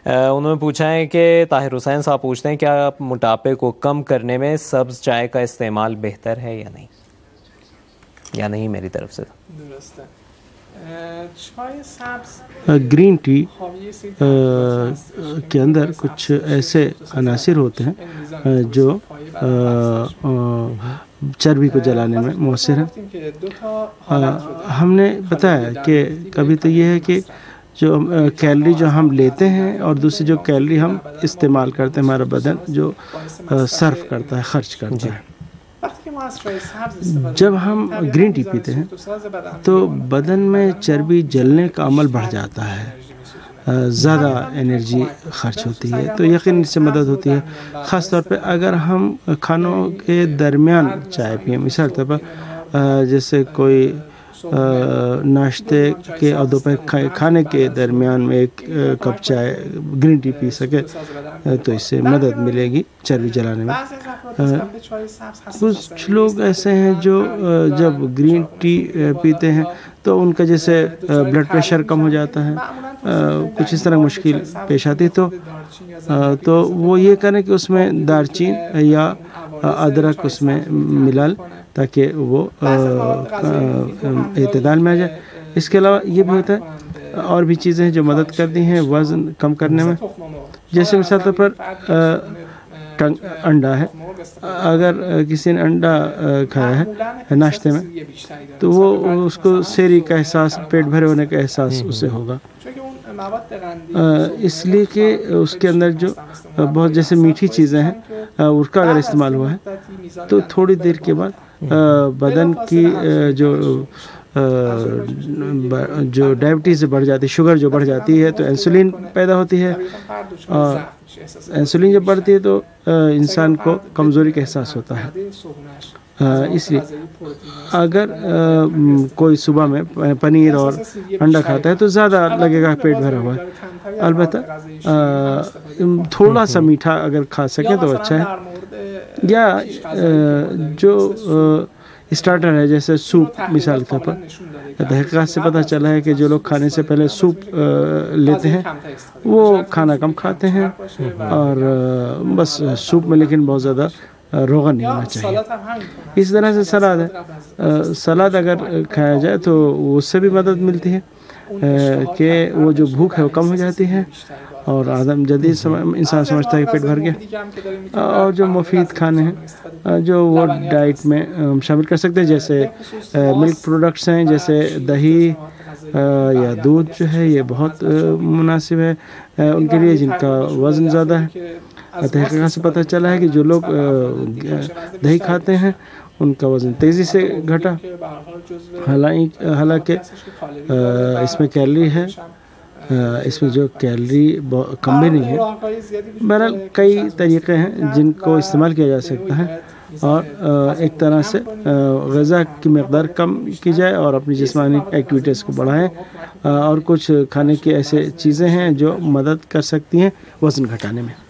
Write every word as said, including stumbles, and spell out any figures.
انہوں نے پوچھا ہے کہ طاہر حسین صاحب پوچھتے ہیں کیا موٹاپے کو کم کرنے میں سبز چائے کا استعمال بہتر ہے یا نہیں؟ یا نہیں میری طرف سے گرین ٹی کے اندر کچھ ایسے عناصر ہوتے ہیں جو چربی کو جلانے میں مؤثر ہیں. ہم نے بتایا کہ کبھی تو یہ ہے کہ جو کیلری جو ہم لیتے ہیں اور دوسری جو کیلری ہم استعمال کرتے ہیں ہمارا بدن جو صرف کرتا ہے خرچ کرتا ہے. جب ہم گرین ٹی پیتے ہیں تو بدن میں چربی جلنے کا عمل بڑھ جاتا ہے, زیادہ انرجی خرچ ہوتی ہے, تو یقیناً اس سے مدد ہوتی ہے. خاص طور پہ اگر ہم کھانوں کے درمیان چائے پئیں, مثال طور پر جیسے کوئی ناشتے کے اور دوپہر کھانے کے درمیان میں ایک کپ چائے گرین ٹی پی سکے تو اس سے مدد ملے گی چربی جلانے میں. کچھ لوگ ایسے ہیں جو جب گرین ٹی پیتے ہیں تو ان کا جیسے بلڈ پریشر کم ہو جاتا ہے, کچھ اس طرح مشکل پیش آتی, تو تو وہ یہ کریں کہ اس میں دارچین یا ادرک اس میں ملا لیں تاکہ وہ اعتدال میں آ جائے. اس کے علاوہ یہ بھی ہوتا ہے اور بھی چیزیں ہیں جو مدد کرتی ہیں وزن کم کرنے میں, جیسے مثال طور پر انڈا ہے. اگر کسی نے انڈا کھایا ہے ناشتے میں تو وہ اس کو سیری کا احساس, پیٹ بھرے ہونے کا احساس اسے ہوگا, اس لیے کہ اس کے اندر جو بہت جیسے میٹھی چیزیں ہیں اس کا اگر استعمال ہوا ہے تو تھوڑی دیر کے بعد بدن کی جو جو ڈائبٹیز بڑھ جاتی ہے, شوگر جو بڑھ جاتی ہے, تو انسولین پیدا ہوتی ہے, اور انسولین جب بڑھتی ہے تو انسان کو کمزوری کا احساس ہوتا ہے. اس لیے اگر کوئی صبح میں پنیر اور انڈا کھاتا ہے تو زیادہ لگے گا پیٹ بھرا ہوا ہے. البتہ تھوڑا سا میٹھا اگر کھا سکیں تو اچھا ہے, یا جو اسٹارٹر ہے جیسے سوپ مثال کے طور پر, تحقیقات سے پتہ چلا ہے کہ جو لوگ کھانے سے پہلے سوپ لیتے ہیں وہ کھانا کم کھاتے ہیں, اور بس سوپ میں لیکن بہت زیادہ روغن نہیں ہونا چاہیے. اس طرح سے سلاد ہے, سلاد اگر کھایا جائے تو اس سے بھی مدد ملتی ہے کہ وہ جو بھوک ہے وہ کم ہو جاتی ہے, اور آدم جدید انسان سمجھتا ہے کہ پیٹ بھر گیا. اور جو مفید کھانے ہیں جو وہ ڈائٹ میں ہم شامل کر سکتے ہیں, جیسے ملک پروڈکٹس ہیں, جیسے دہی یا دودھ جو ہے یہ بہت مناسب ہے ان کے لیے جن کا وزن زیادہ ہے. تحقیقات سے پتہ چلا ہے کہ جو لوگ دہی کھاتے ہیں ان کا وزن تیزی سے گھٹا, حالانکہ اس میں کیلری ہے, اس میں جو کیلری کم بھی نہیں ہے. بہرحال کئی طریقے ہیں جن کو استعمال کیا جا سکتا ہے, اور ایک طرح سے غذا کی مقدار کم کی جائے اور اپنی جسمانی ایکٹیویٹیز کو بڑھائیں, اور کچھ کھانے کی ایسے چیزیں ہیں جو مدد کر سکتی ہیں وزن گھٹانے میں.